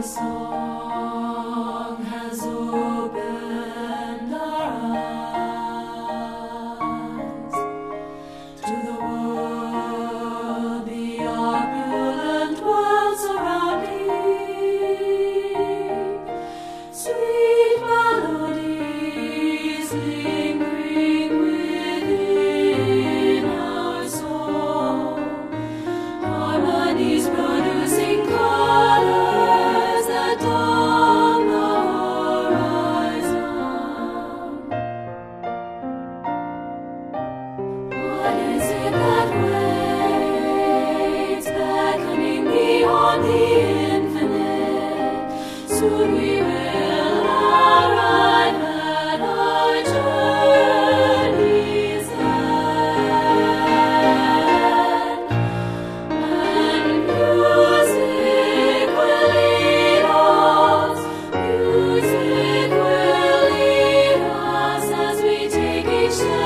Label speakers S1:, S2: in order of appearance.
S1: song has opened our eyes to the world, the opulent world surrounding. Sweet melodies lingering within our soul, harmonies producing colors that dawn the horizon. What is it that waits, beckoning beyond the infinite? Soon we will arrive at our journey's end, and music will lead us, music will lead us as we take each step